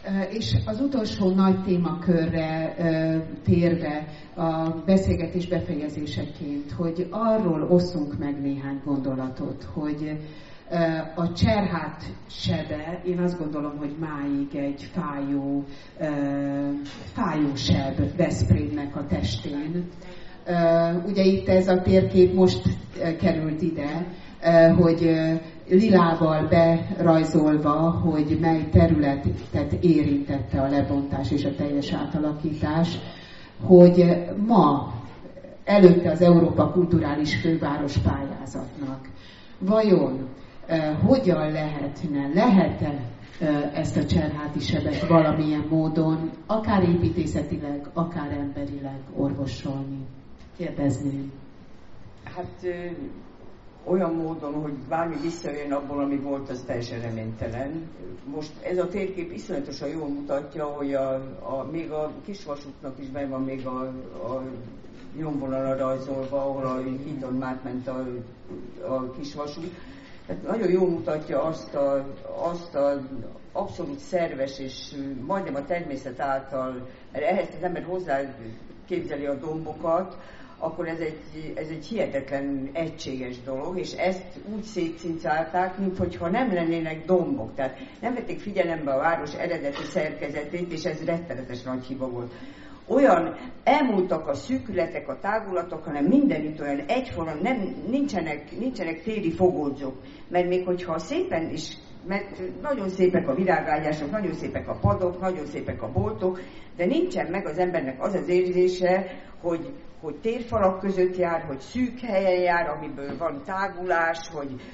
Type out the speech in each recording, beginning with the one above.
És az utolsó nagy témakörre térve a beszélgetés befejezéseként, hogy arról osszunk meg néhány gondolatot, hogy a Cserhát sebe, én azt gondolom, hogy máig egy fájó seb Veszprémnek a testén. Ugye itt ez a térkép most került ide, hogy lilával berajzolva, hogy mely területet érintette a lebontás és a teljes átalakítás, hogy ma előtte az Európa Kulturális Főváros pályázatnak vajon hogyan lehet-e ezt a cserháti sebet valamilyen módon, akár építészetileg, akár emberileg orvosolni? Kérdezném. Hát olyan módon, hogy bármi visszajön abból, ami volt, az teljesen reménytelen. Most ez a térkép iszonyatosan jól mutatja, hogy még a kisvasútnak is benne van még a nyomvonalra rajzolva, ahol a hídon átment a kisvasút. Tehát nagyon jól mutatja azt a abszolút szerves és majdnem a természet által, mert ehhez az ember hozzá képzeli a dombokat, akkor ez egy hihetetlen egységes dolog, és ezt úgy szétcincálták, minthogyha nem lennének dombok. Tehát nem vették figyelembe a város eredeti szerkezetét, és ez rettenetes nagy hiba volt. Olyan elmúltak a szűkületek, a tágulatok, hanem mindenütt olyan egyforma, nincsenek téri fogódzók. Mert még hogyha szépen is, mert nagyon szépek a virágágyások, nagyon szépek a padok, nagyon szépek a boltok, de nincsen meg az embernek az az érzése, hogy térfalak között jár, hogy szűk helyen jár, amiből van tágulás,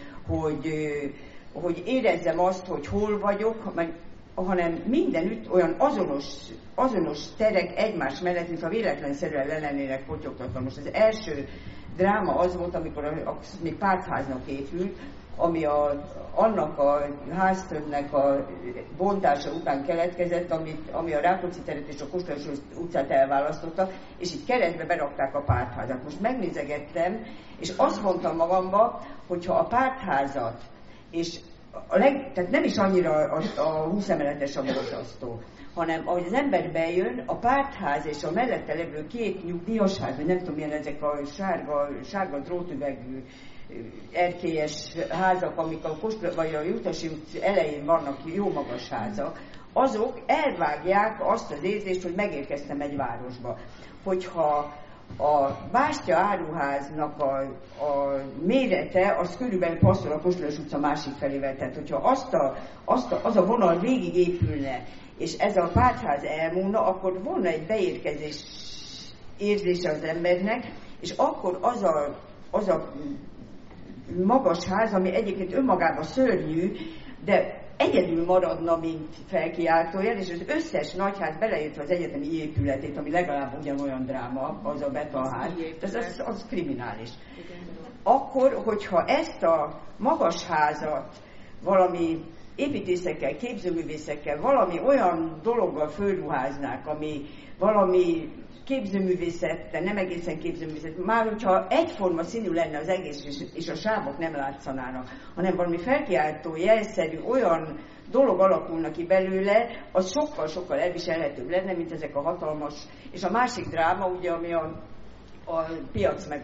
hogy érezzem azt, hogy hol vagyok, hanem mindenütt olyan azonos terek egymás mellett, mintha véletlenszerűen le lennének potyogtatva. Most az első dráma az volt, amikor még pártháznak épült, ami annak a háztömbnek a bontása után keletkezett, ami a Rákóczi teret és a Kossuth utcát elválasztotta, és itt keresztbe berakták a pártházat. Most megnézegettem, és azt mondtam magamba, hogyha a pártházat, és tehát nem is annyira a 20 emeletes a borzasztó, hanem ahogy az ember bejön, a pártház és a mellette levő két nyugdíjas ház, vagy nem tudom milyen ezek a sárga drótüvegű erkélyes házak, amik a Kossuth vagy a Jutasi út elején vannak, jó magas házak, azok elvágják azt az érzést, hogy megérkeztem egy városba. Hogyha a Bástya áruháznak a mérete, az körülbelül passzol a Kossuth utca másik felével. Tehát, hogyha az a vonal végig épülne, és ez a pártház elmúlna, akkor volna egy beérkezés érzése az embernek, és akkor az a magas ház, ami egyébként önmagában szörnyű, de egyedül maradna, mint felkiáltójel, és az összes nagyház beleértve az egyetemi épületét, ami legalább ugyanolyan dráma, az a betonház, az kriminális. Akkor, hogyha ezt a magas házat valami építészekkel, képzőművészekkel, valami olyan dologgal fölruháznák, ami valami képzőművészet, de nem egészen képzőművészet, már hogyha egyforma színű lenne az egész, és a sávok nem látszanának, hanem valami felkiáltó, jelszerű olyan dolog alakulna ki belőle, az sokkal-sokkal elviselhetőbb lenne, mint ezek a hatalmas. És a másik dráma, ugye, ami a piac meg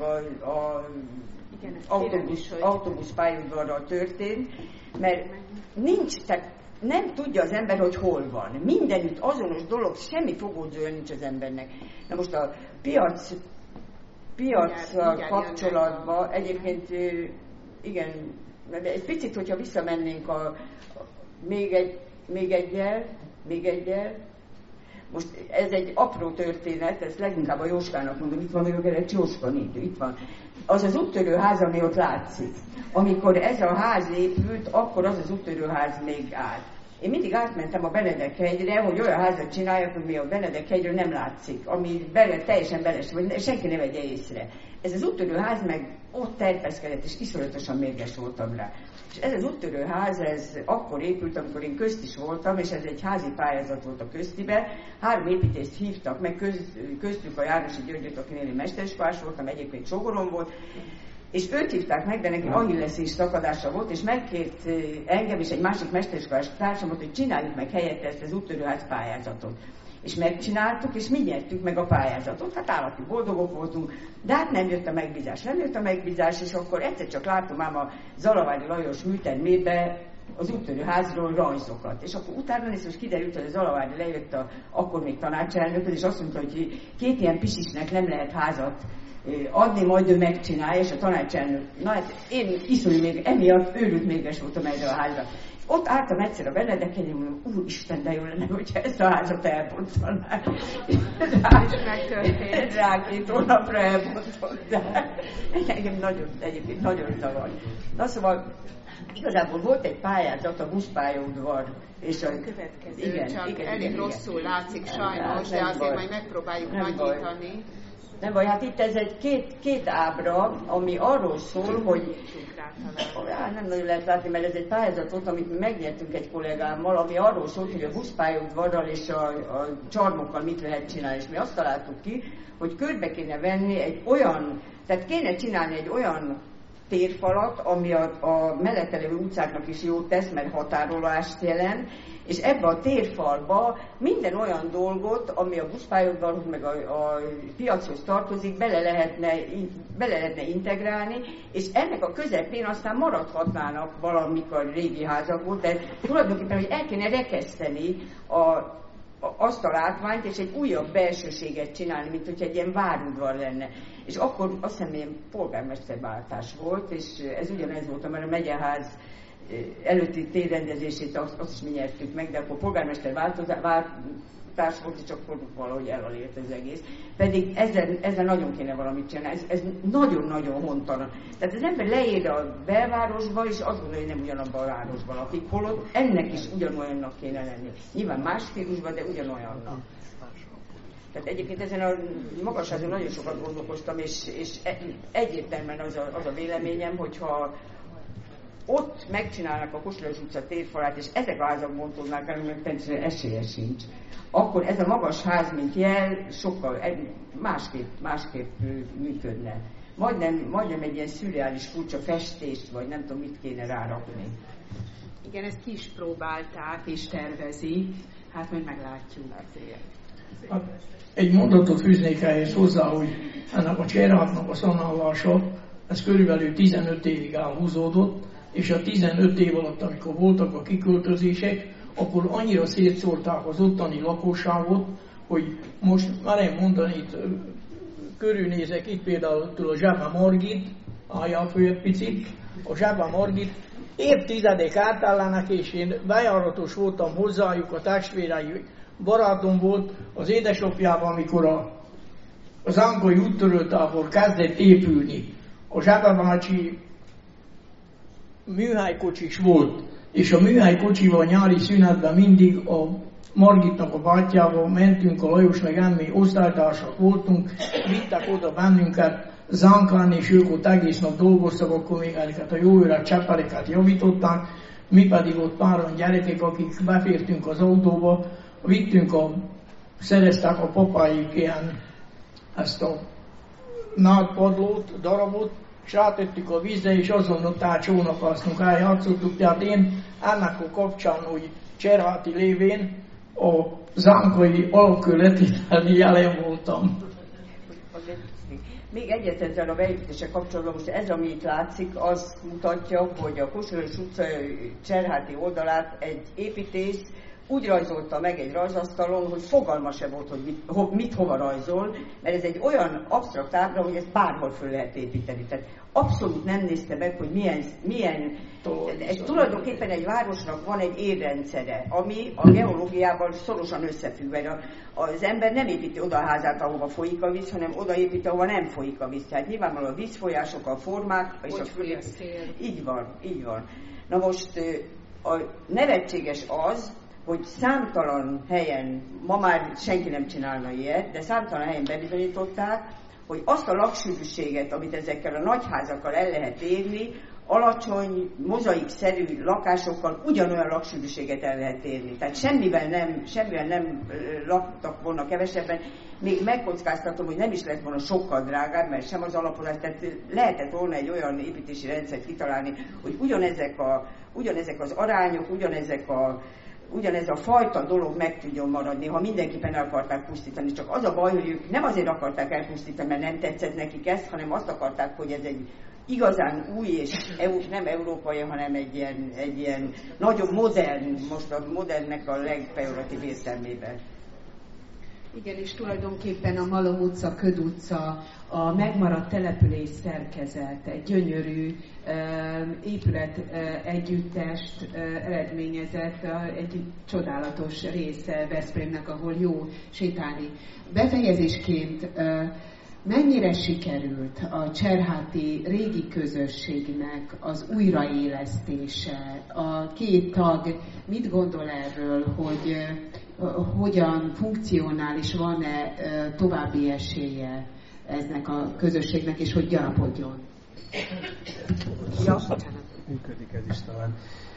autóbusz pályaudvarral történt, mert tehát nem tudja az ember, hogy hol van. Mindenütt azonos dolog, semmi fogódzója nincs az embernek. Na most a piac kapcsolatban egyébként, igen, egy picit, hogyha visszamennénk még egyel, most ez egy apró történet, ezt leginkább a Jóskának mondom, itt van egy Jóska, itt van. Az az úttörőház, ami ott látszik. Amikor ez a ház épült, akkor az úttörőház még állt. Én mindig átmentem a Benedek-hegyre, hogy olyan házat csináljak, hogy mi a Benedek-hegyről nem látszik, ami teljesen beles, vagy senki ne vegye észre. Ez az úttörőház meg ott terpeszkedett, és iszonyatosan mérges voltam rá. És ez az úttörőház, ez akkor épült, amikor én közt is voltam, és ez egy házi pályázat volt a köztibe. 3 építést hívtak meg, köztük a Jánosi Györgyöt, akinél én mesteriskolás voltam, egyébként Sogoron volt, és őt hívták meg, de neki ahilleszés szakadása volt, és megkért engem és egy másik mesteriskolás társamat, hogy csináljuk meg helyette ezt az úttörőház pályázatot. És megcsináltuk, és mi nyertük meg a pályázatot. Hát állati boldogok voltunk, de hát nem jött a megbízás, és akkor egyszer csak láttam ám a Zalaványi Lajos műtermébe az úttörőházról rajzokat. És akkor utána nézve, és kiderült, hogy az Zalaványi lejött akkor még tanácselnököd, és azt mondta, hogy 2 ilyen pisisnek nem lehet házat adni, majd ő megcsinálja, és a tanácselnök. Na hát én iszonyú még emiatt őrült méges voltam erre a házra. Ott álltam egyszer a Benedeken, és mondom, úristen, de jó lenne, hogyha ezt a házat elbontanák. Rá 2 hónapra elbontották. Engem egyébként nagyon zavar. Na szóval, igazából volt egy pályázat, a buszpályaudvar. És a következő, igen, csak igen, elég igen, rosszul látszik sajnos, de azért majd megpróbáljuk nagyítani. Nem baj, hát itt ez egy két ábra, ami arról szól, hogy nem nagyon lehet látni, mert ez egy pályázat volt, amit mi megnyertünk egy kollégámmal, ami arról szólt, hogy a buszpályaudvarral és a csarnokkal mit lehet csinálni. És mi azt találtuk ki, hogy körbe kéne venni egy olyan, tehát kéne csinálni egy olyan térfalat, ami a mellette lévő utcáknak is jót tesz, mert határolást jelent, és ebbe a térfalba minden olyan dolgot, ami a buszpályaudvarhoz meg a piachoz tartozik, bele lehetne integrálni, és ennek a közepén aztán maradhatnának valamik a régi házakból, tehát tulajdonképpen, hogy el kéne rekeszteni azt a látványt, és egy újabb belsőséget csinálni, mint hogyha egy ilyen várudvar lenne. És akkor azt hiszem, ilyen polgármesterváltás volt, és ez ugyanez volt, mert a megyeház előtti térrendezését azt is mi nyertük meg, de akkor polgármesterváltás volt, és akkor valahogy elalélt az egész. Pedig ezzel nagyon kéne valamit csinálni, ez nagyon-nagyon hontalan. Tehát az ember leér a belvárosba, és azt gondolja, hogy nem ugyanabban a városban lakik, holott ennek is ugyanolyannak kéne lenni. Nyilván más stílusban, de ugyanolyannak. Tehát egyébként ezen a magasházon nagyon sokat gondolkoztam, és egyértelműen az a véleményem, hogyha ott megcsinálnak a Kossuth Lajos utca térfalát, és ezek a házak bontódnák el, mert természetesen esélye sincs, akkor ez a magas ház, mint jel, sokkal másképp működne. Majdnem egy ilyen szürreális furcsa festést, vagy nem tudom, mit kéne rárakni. Igen, ezt ki is próbálták, és tervezik, hát majd meglátjuk azért. Egy mondatot fűznék ehhez hozzá, hogy ennek a Cserhátnak a szanállása, ez körülbelül 15 évig elhúzódott, és a 15 év alatt, amikor voltak a kiköltözések, akkor annyira szétszórták az ottani lakosságot, hogy most már én mondani, itt körülnézek, itt például a Zsába Margit, álljál föl egy picit, a Zsába Margit évtizedek átállának, és én bejáratos voltam hozzájuk, a testvérei barátom volt az édesapjában, amikor az Angolyi úttörőtábor kezdett épülni. A Zsába bácsi műhelykocsis volt, és a műhelykocsival nyári szünetben mindig a Margitnak a bátyjával mentünk, a Lajos meg emmi osztálytársak voltunk, vittek oda bennünket Zánkán, és ők ott egész nap dolgoztak, akkor még ezeket a jó öreg cseppeleket javították, mi pedig ott páran gyerekek, akik befértünk az autóba, vittünk szereztek a papáik ilyen ezt a nádpadlót, darabot, és rátettük a vízre, és azon ott csónakáztunk, eljátszottuk. Tehát én ennek a kapcsán, hogy Cserháti lévén a zánkai alapkőletételni jelen voltam. Még egyet ezzel a beépítéssel kapcsolatban, most ez, ami itt látszik, az mutatja, hogy a Kossuth Lajos utca Cserháti oldalát egy építész úgy rajzolta meg egy rajzasztalon, hogy fogalma se volt, hogy mit hova rajzol, mert ez egy olyan absztrakt ábra, hogy ezt bárhol föl lehet építeni. Tehát abszolút nem nézte meg, hogy milyen tulajdonképpen egy városnak van egy érrendszere, ami a geológiával szorosan összefügg, mert az ember nem építi oda a házát, ahova folyik a víz, hanem oda építi, ahova nem folyik a víz. Tehát nyilvánvalóan a vízfolyások, a formák, és a szél. Így van. Na most a nevetséges az, hogy számtalan helyen, ma már senki nem csinálna ilyet, de számtalan helyen bebizonyították, hogy azt a laksűrűséget, amit ezekkel a nagyházakkal el lehet érni, alacsony, mozaikszerű lakásokkal ugyanolyan laksűrűséget el lehet érni. Tehát semmivel nem laktak volna kevesebben. Még megkockáztatom, hogy nem is lett volna sokkal drágább, mert sem az alapozás, tehát lehetett volna egy olyan építési rendszert kitalálni, hogy ugyanezek az arányok, ugyanez a fajta dolog meg tudjon maradni, ha mindenképpen el akarták pusztítani. Csak az a baj, hogy ők nem azért akarták elpusztítani, mert nem tetszett nekik ezt, hanem azt akarták, hogy ez egy igazán új és nem európai, hanem egy ilyen nagyon modern, most a modernnek a legpejoratív értelmében. Igen, és tulajdonképpen a Malom utca, Köd utca, a megmaradt település szerkezet, egy gyönyörű épület együttest eredményezett, egy csodálatos része Veszprémnek, ahol jó sétálni. Befejezésként mennyire sikerült a cserháti régi közösségnek az újraélesztése? A két tag mit gondol erről, hogy hogyan funkcionál, és van-e további esélye eznek a közösségnek, és hogy gyarapodjon? Működik ez is talán.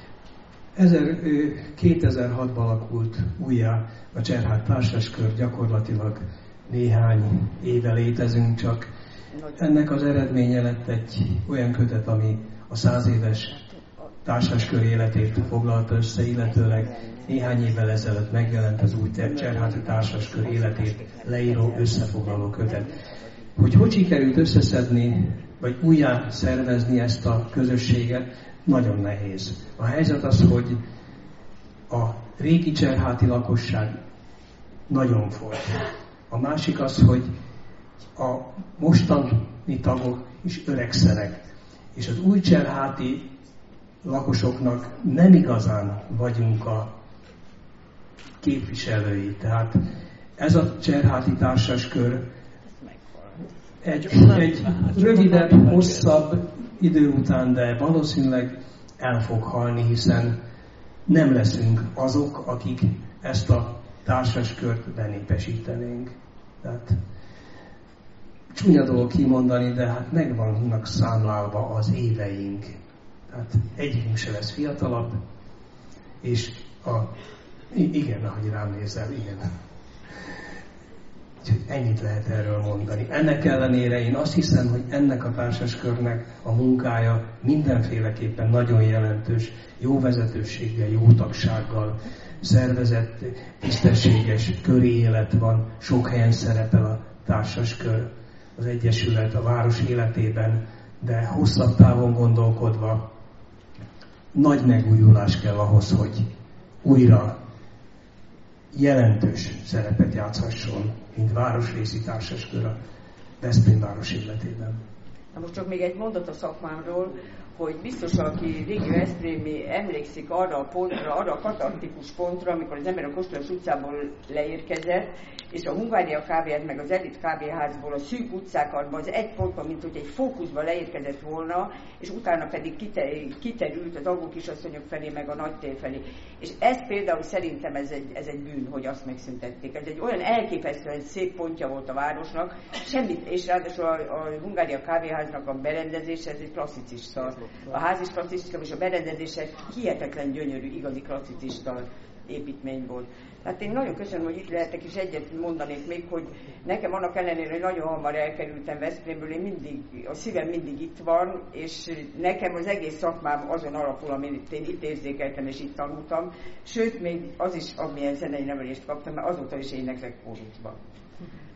2006-ban alakult újjá a Cserhát Társaskör, gyakorlatilag néhány éve létezünk, csak ennek az eredménye lett egy olyan kötet, ami a 100 éves társaskör életét foglalta össze, illetőleg néhány évvel ezelőtt megjelent az új Cserháti Társaskör életét leíró összefoglaló kötet. Hogy sikerült összeszedni, vagy újjá szervezni ezt a közösséget, nagyon nehéz. A helyzet az, hogy a régi cserháti lakosság nagyon folyt. A másik az, hogy a mostani tagok is öregszenek, és az új cserháti lakosoknak nem igazán vagyunk a képviselői. Tehát ez a Cserháti Társaskör egy rövidebb, hosszabb idő után, de valószínűleg el fog halni, hiszen nem leszünk azok, akik ezt a társaskört benépesítenénk. Tehát csúnya dolog kimondani, de hát meg vannak számlálva az éveink. Tehát egyikünk se lesz fiatalabb, és igen, ahogy rám nézel, igen. Úgyhogy ennyit lehet erről mondani. Ennek ellenére én azt hiszem, hogy ennek a társaskörnek a munkája mindenféleképpen nagyon jelentős, jó vezetőséggel, jó tagsággal, szervezett, tisztességes köri élet van, sok helyen szerepel a társaskör, az egyesület a város életében, de hosszabb távon gondolkodva nagy megújulás kell ahhoz, hogy újra jelentős szerepet játszhasson, mint városrészi társaskör a Veszprém város életében. Na most csak még egy mondat a szakmámról, hogy biztos, aki régi veszprémi emlékszik arra a pontra, arra a katartikus pontra, amikor az ember a Kostolos utcából leérkezett, és a Hungária kávéház meg az Elit kávéházból a szűk utcákban az egy pontban, mint hogy egy fókuszba leérkezett volna, és utána pedig kiterült az Agó kisasszonyok felé, meg a Nagytér felé. És ez például szerintem ez egy bűn, hogy azt megszüntették. Ez egy olyan elképesztően szép pontja volt a városnak, semmit, és ráadásul a Hungária kávéháznak a berendezése, ez egy klasszicista. A ház is klasszicista, és a berendezése hihetetlen gyönyörű, igazi klasszicista építmény volt. Tehát én nagyon köszönöm, hogy itt lehetek, és egyet mondanék még, hogy nekem annak ellenére, hogy nagyon hamar elkerültem Veszprémből, a szívem mindig itt van, és nekem az egész szakmám azon alapul, amit én itt érzékeltem, és itt tanultam. Sőt, még az is, amilyen zenei nevelést kaptam, mert azóta is éneklek kórusban.